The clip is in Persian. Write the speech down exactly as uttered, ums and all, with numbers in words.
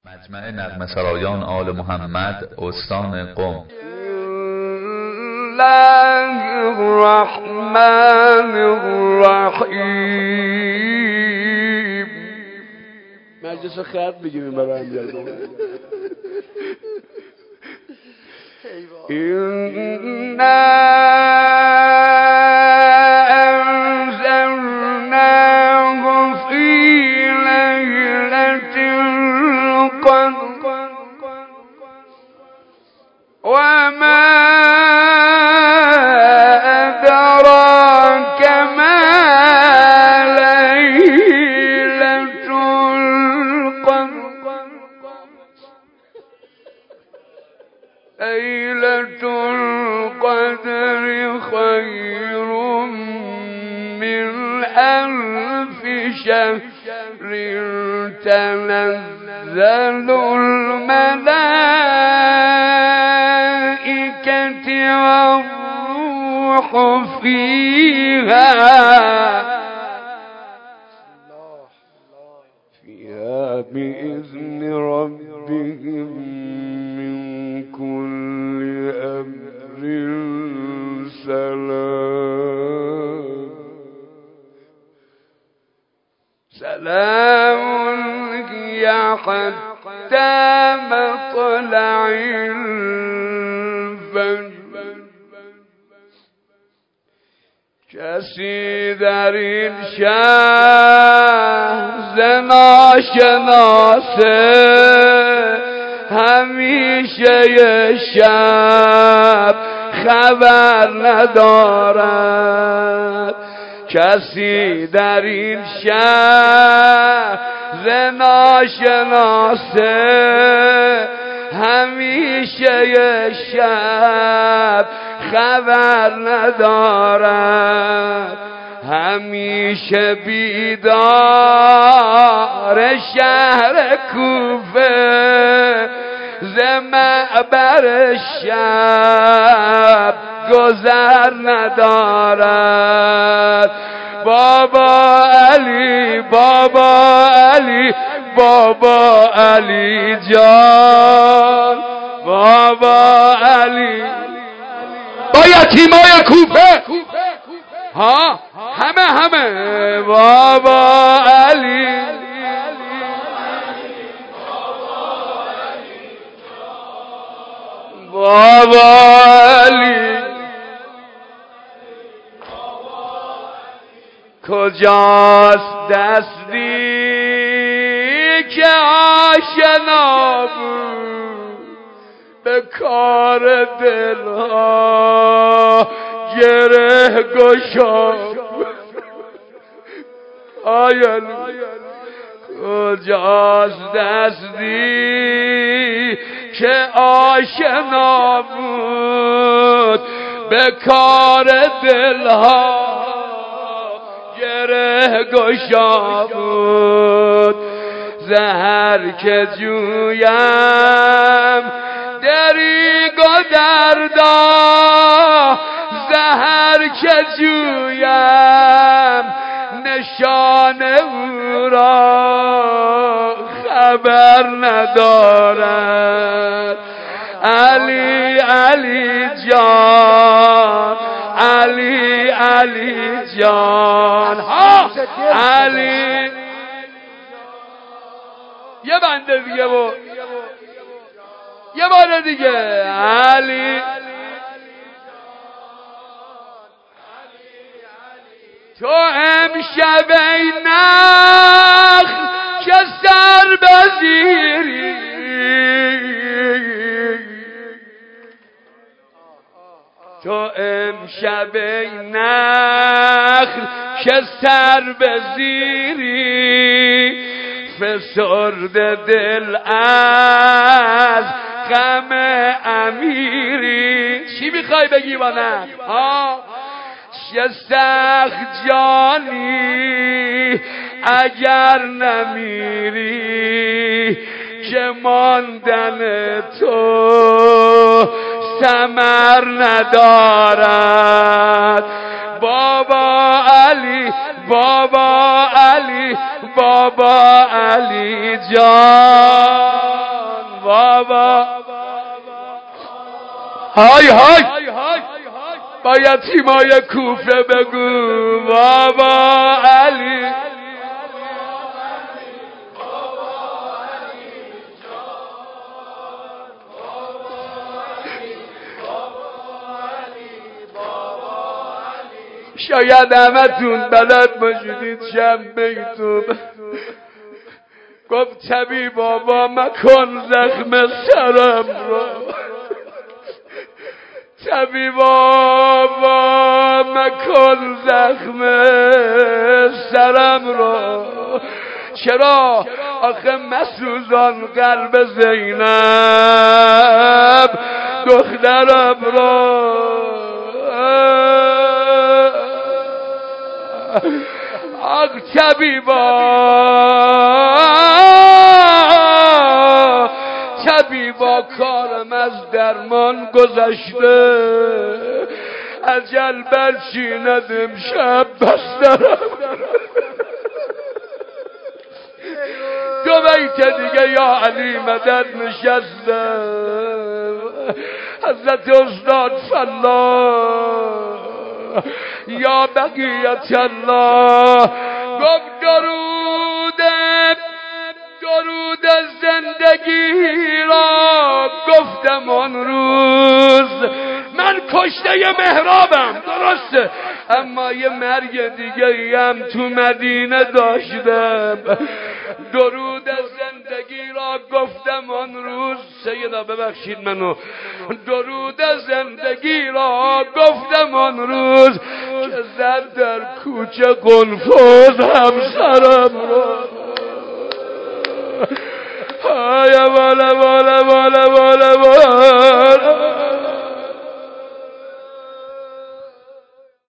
مجمع نغمه سرایان آل محمد استان قم. الله الرحمن الرحیم. مجلس خط بگیریم برای هم وما أدراك ما ليلة القدر. ليلة القدر خير من ألف شهر تنزل الملائكة والروح فيها فيها بإذن ربهم من كل أمر سلام. سلام هي حتى مطلع الفجر. کسی در این شهر زنا شناسه همیشه شب خبر ندارد. کسی در این شهر زنا شناسه همیشه شب خبر ندارد. همیشه بیدار شهر کوفه ز معبر شب گذر ندارد. بابا علی بابا علی بابا علی جان بابا علی با یتیمای کوفه ها همه همه بابا علی بابا علی کجاست دستی که آشنا بود به کار دلها گره گشاد. آیا کجاست دستی که آشنا بود به کار دلها گره گشا بود. زهر که جویم دریگ و دردا زهر که جویم نشان او را خبر ندارد. علی علی جان علی علی جان ها علی یه بنده دیگه بود یه بار دیگه علی تو امشب ای نخل که سر بزیری تو امشب ای نخل که سر بزیری فسرده دل از غم امیری. چی میخوای بگی با نخل؟ ها چه سخت جانی اگر نمیری که ماندن تو ثمر ندارد. بابا علی بابا علی بابا علی جان های های با یتیمای کوفه بگو بابا علی شاید همتون بلد باشید شب بیتون گفت طبیب بابا مکن زخم سرم را طبیب بابا مکن زخم سرم را چرا آخه مسوزان قلب زینب دخترم را آق طبیبا طبیبا کارم از درمان گذشته اجل برچیند امشب بسترم دو بیت دیگه یا علی مدد نشستم حضرت استاد فلا یا بقیت الله گفت درودم درود زندگی را گفتم آن روز من کشته محرابم درسته اما یه مرگ دیگه هم تو مدینه داشتم درود زندگی را گفتم آن روز سیدا ببخشید منو درود زندگی را گفتم آن روز که زد در کوچه قنفذ همسرم را های والا والا